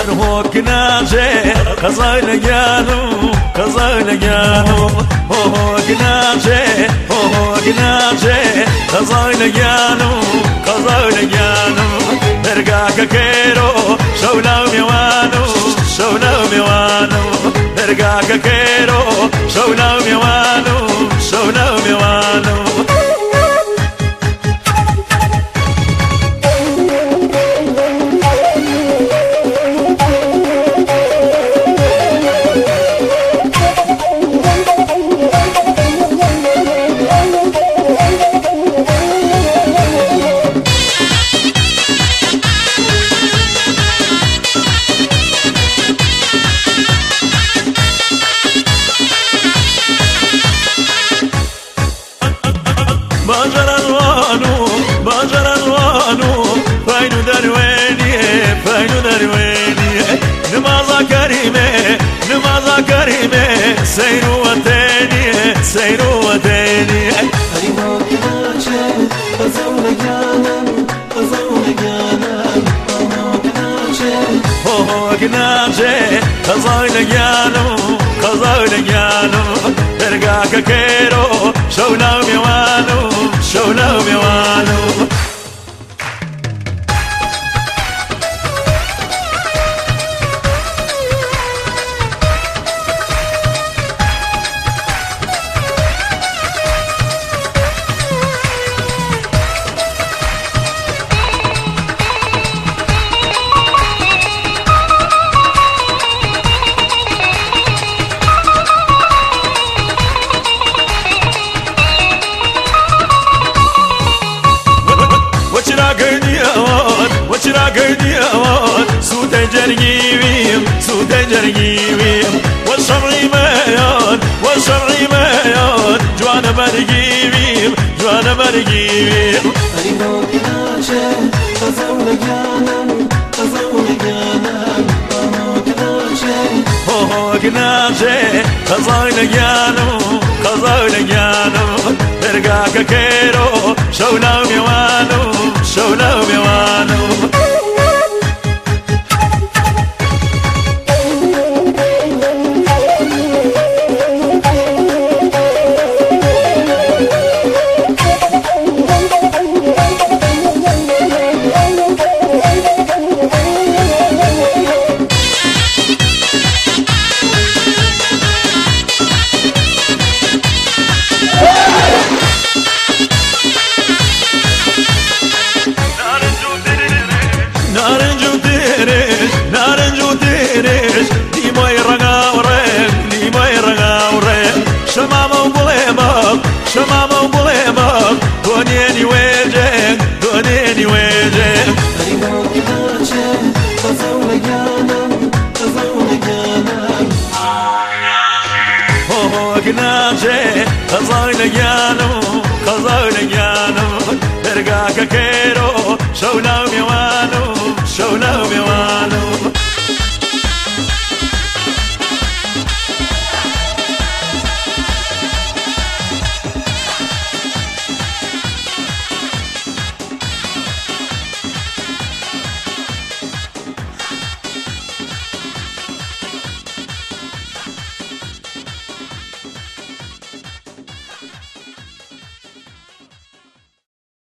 هو كناجي قزايل جانو قزايل جانو هو كناجي قزايل جانو قزايل جانو برقاك كيرو شولا ميوانو شولا ميوانو برقاك كيرو شولا ميوانو شولا ميوانو باجر الوانو فاينو درويني فاينو درويني نمازا كريمة سيرو وتاني سيرو وتاني هريمو كناجي قزايل جانو قزايل جانو هو كناجي قزايل جانو قزايل جانو برقاك كيرو شولا ميوانو شولا ميوانو سود جرجيم سود جرجيم والشرعي ميان جوانا برجيم جوانا برجيم هريمو كناجي قزايل جانو قزايل جانو هو كناجي قزايل جانو قزايل جانو برقاك كيرو شولا ميوانو شولا ميوانو نارنجو تيريش دي ما يرغاورين دي ما يرغاورين شمامة وبليمك دونيني ويجك دونيني ويجك هريمو كناجي قزايل جانو قزايل جانو هو كناجي قزايل جانو قزايل جانو برقاك كيرو شولا ميوانو شولا ميوانو